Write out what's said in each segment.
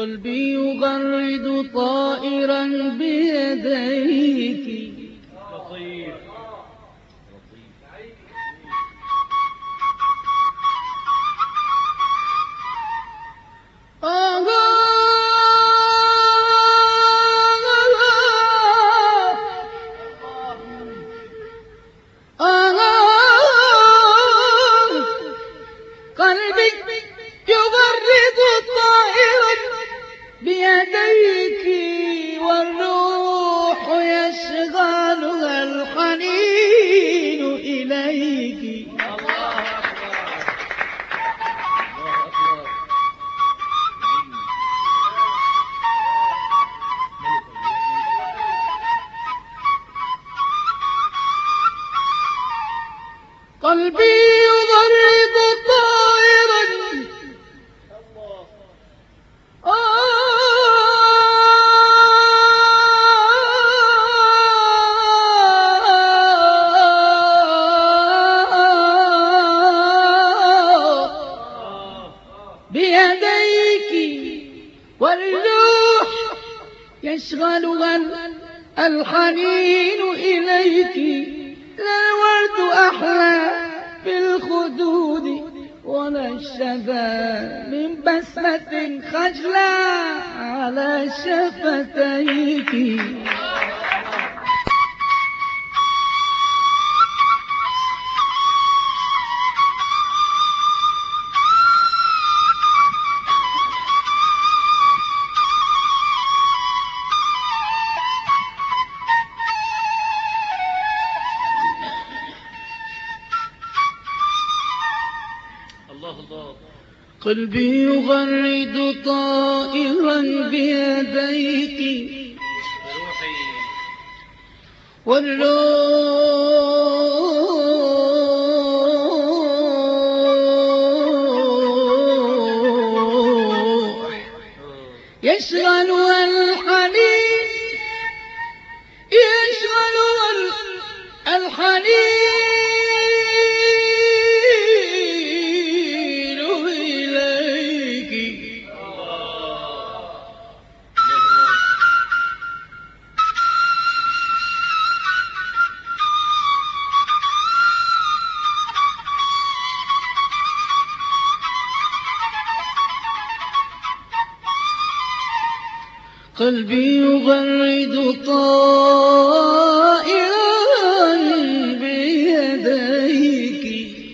قلبي يغرد طائرا بيديك. لطيف. قلبي يغرد طائرا بيديك والروح يشغلها الحنين إليك. قلبي يغرد طائرا بيديك والروح يشغلها الحنين إليك. لا الورد أحلى بالخدود ولا الشفا من بسمة خجلة على شفتيك. قلبي يغرد طائرا بيديك والروح يشغلها الحنين قلبي يغرد طائرا بيديك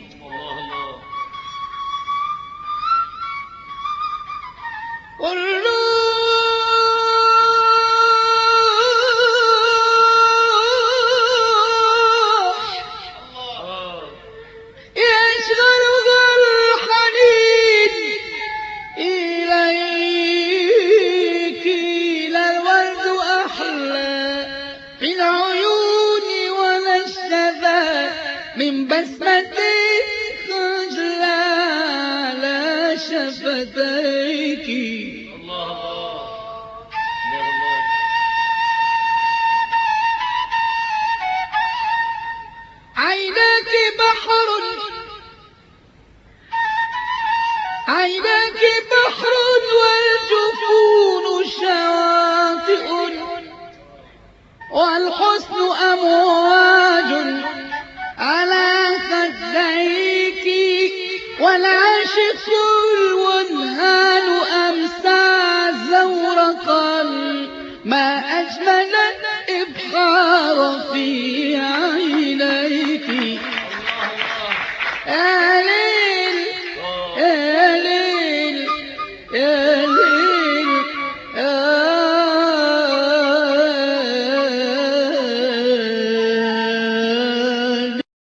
من بسمة خجلة على شفتيك. عيناك بحر والجفون شواطئ والحسن أمواج على خديك والعاشق الوجهان أمسى زورقا ما أجمل